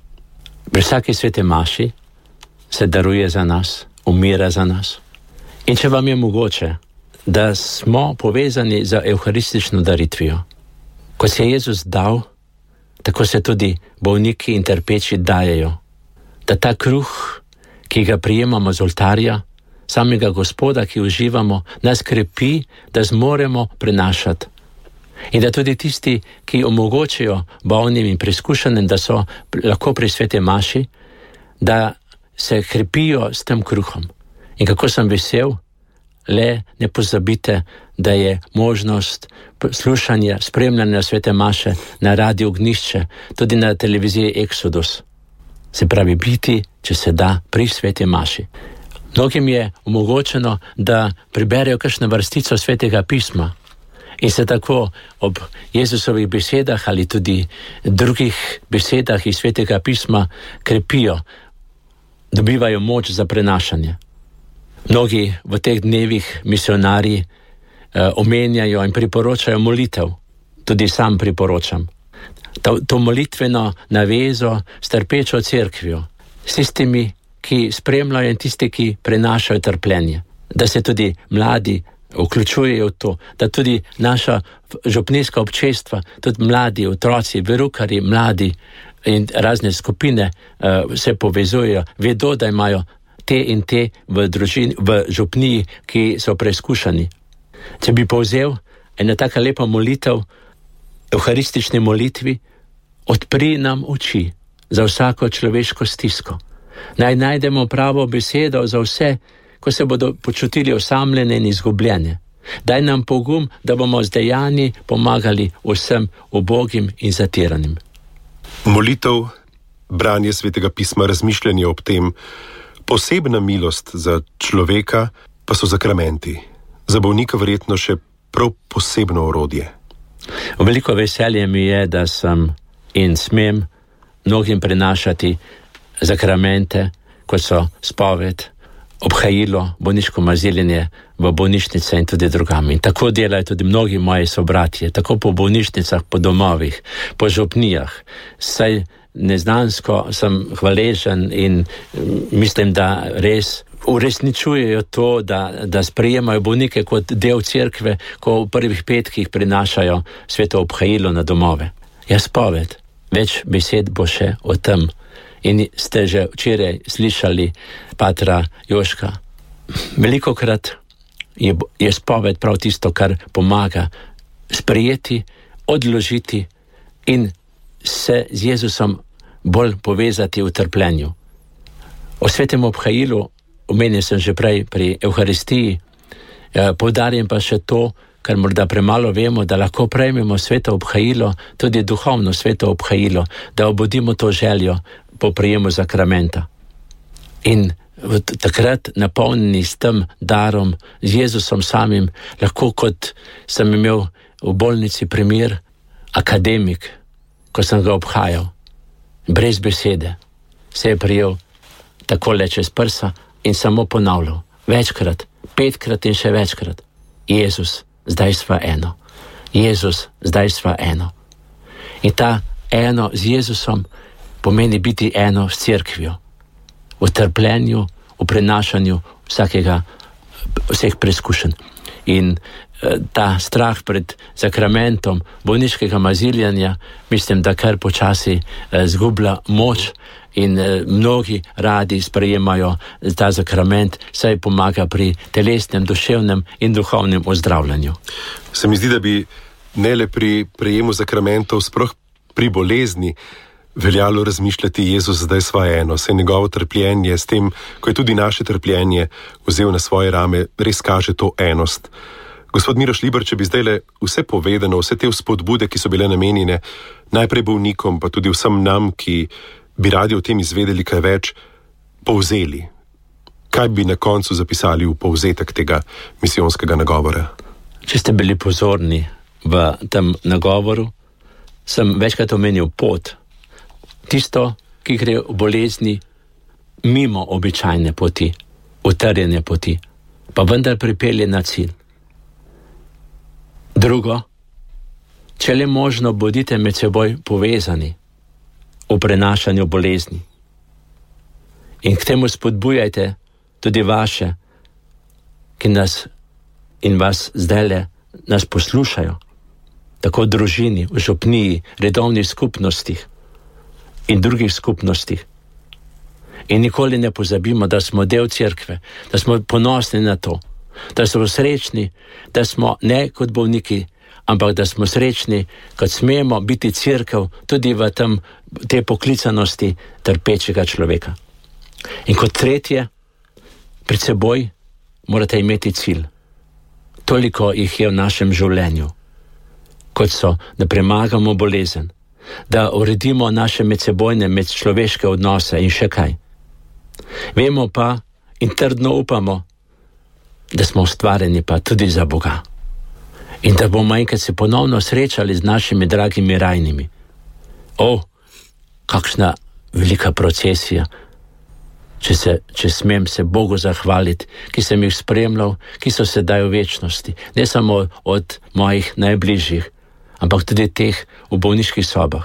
pri vsaki svete maši se daruje za nas, umira za nas. In če vam je mogoče, da smo povezani z evharistično daritvijo, ko se je Jezus dal, tako se tudi bolniki in trpeči dajejo, da ta kruh, ki ga prijemamo z oltarja, samega Gospoda, ki uživamo, nas krepi, da zmoremo prenašati. In da tudi tisti, ki omogočajo bolnim in preizkušenim, da so lahko pri svete maši, da se krepijo s tem kruhom. In kako sem vesel, le ne pozabite, da je možnost slušanja, spremljanja svete maše na Radio Ognjišče, tudi na televiziji Exodus. Se pravi biti, če se da, pri sveti maši. Mnogim je omogočeno, da preberejo kakšno vrstico svetega pisma in se tako ob Jezusovih besedah ali tudi drugih besedah iz svetega pisma krepijo, dobivajo moč za prenašanje. Mnogi v teh dnevih misionarji omenjajo in priporočajo molitev. Tudi sam priporočam. To molitveno navezo s trpečo cerkvijo, s tistimi, ki spremljajo in tisti, ki prenašajo trpljenje. Da se tudi mladi vključujejo v to, da tudi naša župnijska občestva, tudi mladi, otroci, verukari, mladi in razne skupine se povezujejo, vedo, da imajo te in te v družini, v župniji, ki so preizkušani. Če bi povzel ena taka lepa molitev, evharistični molitvi, odpri nam oči za vsako človeško stisko. Naj najdemo pravo besedo za vse, ko se bodo počutili osamljene in izgubljene. Daj nam pogum, da bomo z dejanji pomagali vsem ubogim in zatiranim. Molitev, branje svetega pisma, razmišljanje ob tem, posebna milost za človeka pa so sakramenti. Za bolnika verjetno še prav posebno orodje. Veliko veselje mi je, da sem in smem mnogim prenašati sakramente, kot so spoved, obhajilo, bolniško maziljenje v bolnišnice in tudi drugam. In tako delajo tudi mnogi moji sobratje, tako po bolnišnicah, po domovih, po župnijah. Saj neznansko sem hvaležen in mislim, da res uresničujejo to, da sprejemajo bolnike kot del cerkve, ko v prvih petkih prinašajo sveto obhajilo na domove. Ja, spoved, več besed bo še o tem. In ste že včeraj slišali patra Joška. Velikokrat je spoved prav tisto, kar pomaga sprejeti, odložiti in se z Jezusom bolj povezati v trpljenju. O svetem obhajilu omenil sem že prej pri Evharistiji, poudarjam pa še to, kar morda premalo vemo, da lahko prejmemo sveto obhajilo, tudi duhovno sveto obhajilo, da obudimo to željo po prijemu sakramenta. In takrat napolnjeni s tem darom, z Jezusom samim, lahko kot sem imel v bolnici primer, akademik, ko sem ga obhajal, brez besede, se je prijel takole čez prsa in samo ponavljal, večkrat, 5krat in še večkrat, Jezus, zdaj sva eno. Jezus, zdaj sva eno. In ta eno z Jezusom pomeni biti eno s cerkvijo. V trpljenju, v prenašanju vsakega vseh preizkušenj. In ta strah pred sakramentom bolniškega maziljanja, mislim, da kar počasi zgublja moč in mnogi radi sprejemajo ta sakrament, saj pomaga pri telesnem, duševnem in duhovnem ozdravljanju. Se mi zdi, da bi ne le pri prejemu sakramentov, sploh pri bolezni, veljalo razmišljati, Jezus zdaj svoje eno, saj njegovo trpljenje s tem, ko je tudi naše trpljenje vzel na svoje rame, res kaže to enost. Gospod Miroš Liber, če bi zdaj vse povedano, vse te vzpodbude, ki so bile namenjene najprej bolnikom, pa tudi vsem nam, ki bi radi o tem izvedeli kaj več, povzeli. Kaj bi na koncu zapisali v povzetek tega misijonskega nagovora? Če ste bili pozorni v tem nagovoru, sem večkrat omenil pot. Tisto, ki gre v bolezni mimo običajne poti, utrjene poti, pa vendar pripelje na cilj. Drugo, če le možno, bodite med seboj povezani v prenašanju bolezni. In k temu spodbujajte tudi vaše, ki nas in vas zdajle nas poslušajo, tako v družini, v župniji, redovnih skupnostih in drugih skupnostih. In nikoli ne pozabimo, da smo del cerkve, da smo ponosni na to, da smo srečni, da smo ne kot bolniki, ampak da smo srečni, kot smemo biti cerkev tudi v tej poklicanosti trpečega človeka. In kot tretje, pred seboj morate imeti cilj. Toliko jih je v našem življenju, kot so, da premagamo bolezen, da uredimo naše medsebojne, medčloveške odnose in še kaj. Vemo pa in trdno upamo, da smo ustvarjeni pa tudi za Boga. In da bomo enkrat se ponovno srečali z našimi dragimi rajnimi. Kakšna velika procesija, če smem se Bogu zahvaliti, ki sem jih spremljal, ki so sedaj v večnosti, ne samo od mojih najbližjih, ampak tudi teh v bolniških sobah.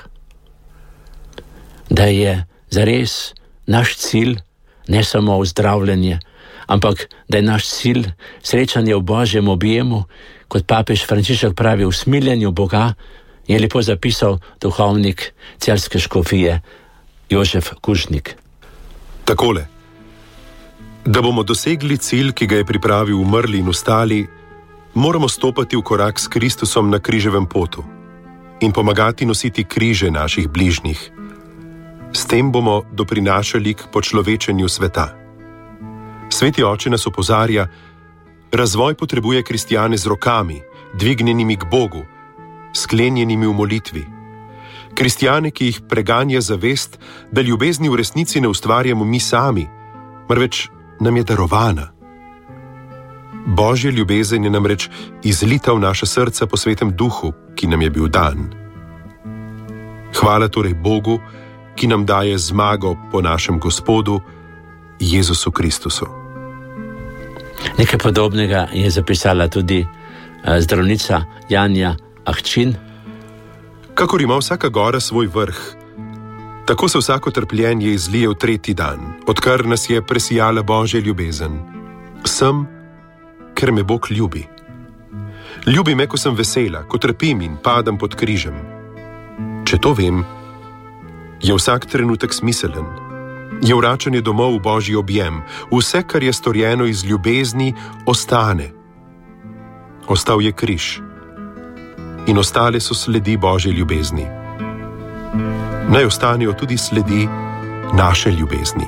Da je zares naš cilj ne samo ozdravljanje, ampak da je naš cilj srečanje v Božjem objemu, kot papež Frančišek pravi, v smiljenju Boga, je lepo zapisal duhovnik celjske škofije Jožef Kužnik. Takole. Da bomo dosegli cilj, ki ga je pripravil umrli in ostali, moramo stopati v korak s Kristusom na križevem potu in pomagati nositi križe naših bližnjih. S tem bomo doprinašali k počlovečenju sveta. Sveti oče nas opozarja, razvoj potrebuje kristjane z rokami, dvignjenimi k Bogu, sklenjenimi v molitvi. Kristjane, ki jih preganja zavest, da ljubezni v resnici ne ustvarjamo mi sami, marveč nam je darovana. Božja ljubezen je namreč izlita v naša srca po Svetem Duhu, ki nam je bil dan. Hvala torej Bogu, ki nam daje zmago po našem Gospodu, Jezusu Kristusu. Nekaj podobnega je zapisala tudi zdravnica Janja Ahčin. Kakor ima vsaka gora svoj vrh, tako se vsako trpljenje izlije v tretji dan, odkar nas je presijala Božja ljubezen. Sem, ker me Bog ljubi. Ljubi me, ko sem vesela, ko trpim in padam pod križem. Če to vem, je vsak trenutek smiselen. Je vračanje domov v Božji objem. Vse, kar je storjeno iz ljubezni, ostane. Ostal je križ. In ostale so sledi Božje ljubezni. Naj ostanejo tudi sledi naše ljubezni.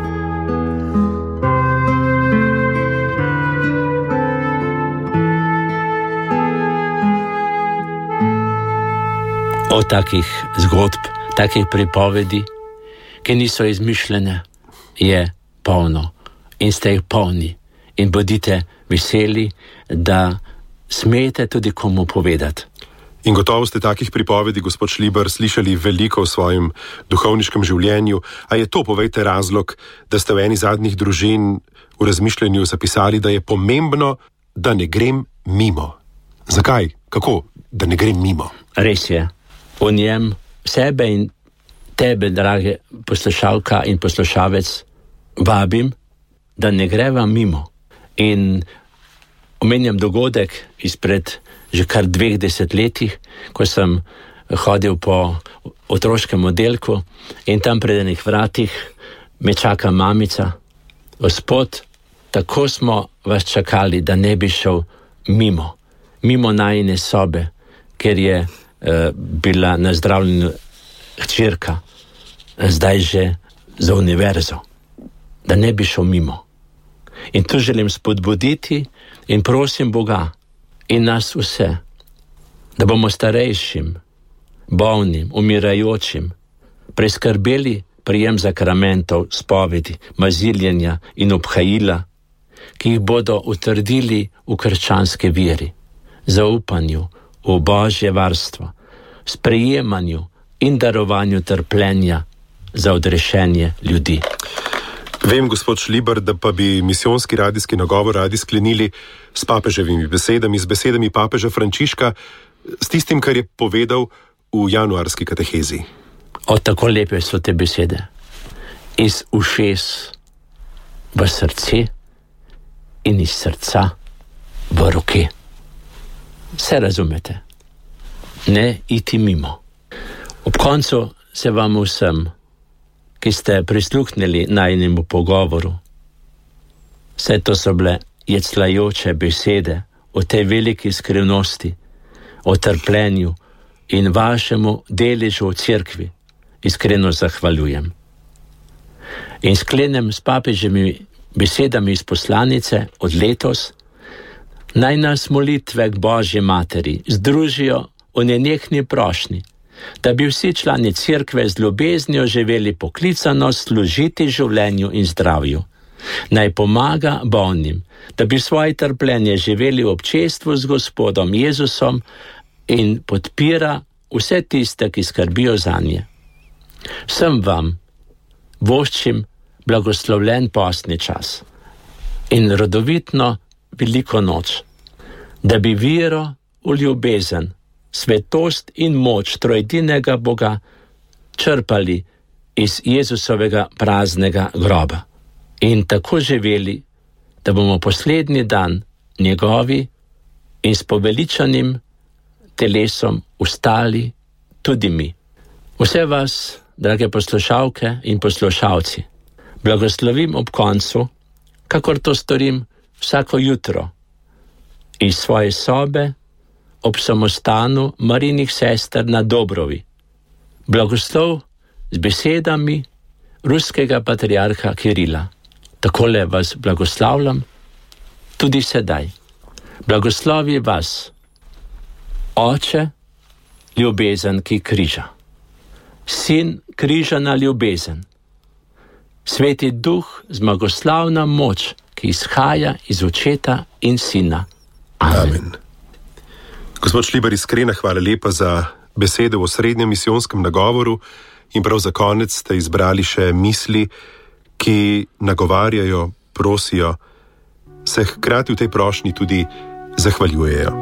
O takih zgodb, takih pripovedi, ki niso izmišljene, je polno in ste jih polni. In bodite veseli, da smete tudi komu povedati. In gotovo ste takih pripovedi, gospod Šliber, slišali veliko v svojem duhovniškem življenju. A je to, povejte, razlog, da ste v eni zadnjih družin v razmišljanju zapisali, da je pomembno, da ne grem mimo? Zakaj? Kako, da ne grem mimo? Res je. V njem sebe in tebe, drage poslušalka in poslušavec, vabim, da ne greva mimo. In omenjam dogodek izpred že kar 2 desetletjih, ko sem hodil po otroškem oddelku in tam pred enih vratih me čaka mamica. Gospod, tako smo vas čakali, da ne bi šel mimo najine sobe, ker je bila na zdravljenju hčerka, zdaj že za univerzo, da ne bi šel mimo. In tu želim spodbuditi in prosim Boga in nas vse, da bomo starejšim, bolnim, umirajočim preskrbeli prijem sakramentov, spovedi, maziljenja in obhajila, ki jih bodo utrdili v krščanske veri, zaupanju v Božje varstvo, sprejemanju in darovanju trpljenja za odrešenje ljudi. Vem, gospod Šlibar, da pa bi misijonski radijski nagovor radi sklenili s papeževimi besedami, s besedami papeža Frančiška, s tistim, kar je povedal v januarski katehezi. Tako lepe so te besede. Iz ušes v srce in iz srca v roke. Se razumete? Ne iti mimo. Ob koncu se vam vsem, ki ste prisluhnili najinemu pogovoru, vse to so bile jeclajoče besede o tej veliki skrivnosti, o trpljenju in vašemu deležu v cerkvi, iskreno zahvaljujem. In sklenem s papeževimi besedami iz poslanice od letos, naj nas molitve k Božji materi združijo v nenehni prošnji, da bi vsi člani cerkve z ljubeznijo živeli poklicano služiti življenju in zdravju. Naj pomaga bolnim, da bi svoje trpljenje živeli v občestvu z Gospodom Jezusom in podpira vse tiste, ki skrbijo zanje. Vsem vam voščim blagoslovljen postni čas in rodovitno veliko noč, da bi vero v ljubezen, svetost in moč trojedinega Boga črpali iz Jezusovega praznega groba in tako živeli, da bomo poslednji dan njegovi in s poveličanim telesom ustali tudi mi. Vse vas, drage poslušalke in poslušalci, blagoslovim ob koncu, kakor to storim vsako jutro, iz svoje sobe ob samostanu Marijinih sester na Dobrovi. Blagoslov z besedami ruskega patriarha Kirila. Takole vas blagoslavljam tudi sedaj. Blagoslovi vas Oče, ljubezen, ki križa, Sin, križana ljubezen, Sveti Duh, zmagoslavna moč, ki izhaja iz Očeta in Sina. Amen. Gospod Šlibar, iskrena hvala lepa za besede v osrednjem misijonskem nagovoru in prav za konec ste izbrali še misli, ki nagovarjajo, prosijo, se hkrati v tej prošnji tudi zahvaljujejo.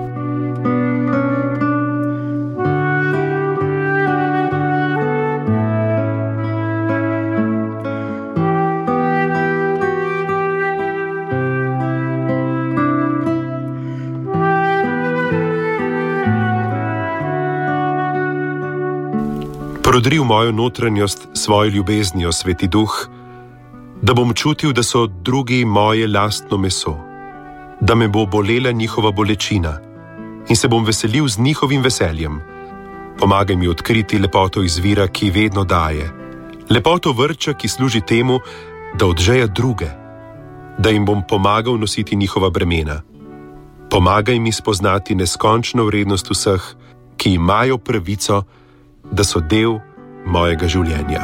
Prodri v mojo notranjost svojo ljubeznijo, Sveti Duh, da bom čutil, da so drugi moje lastno meso, da me bo bolela njihova bolečina in se bom veselil z njihovim veseljem. Pomagaj mi odkriti lepoto izvira, ki vedno daje, lepoto vrča, ki služi temu, da odžeja druge, da jim bom pomagal nositi njihova bremena. Pomagaj mi spoznati neskončno vrednost vseh, ki imajo pravico, da so del mojega življenja.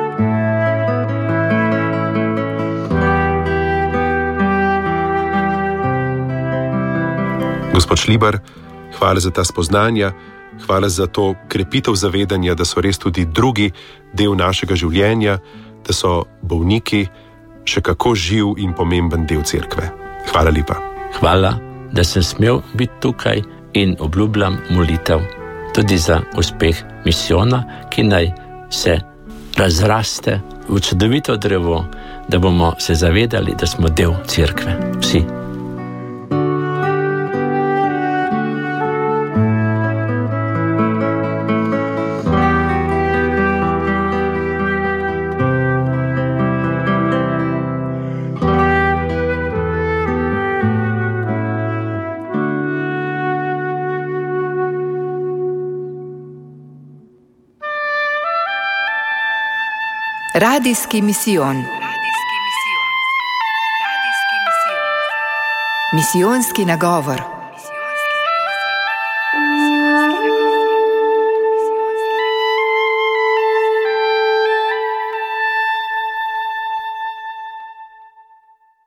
Gospod Šlibar, hvala za ta spoznanja, hvala za to krepitev zavedanja, da so res tudi drugi del našega življenja, da so bolniki še kako živ in pomemben del cerkve. Hvala lepa. Hvala, da sem smel biti tukaj in obljubljam molitev tudi za uspeh misijona, ki naj se razraste v čudovito drevo, da bomo se zavedali, da smo del cerkve. Vsi. Radijski misijon. Misijonski nagovor.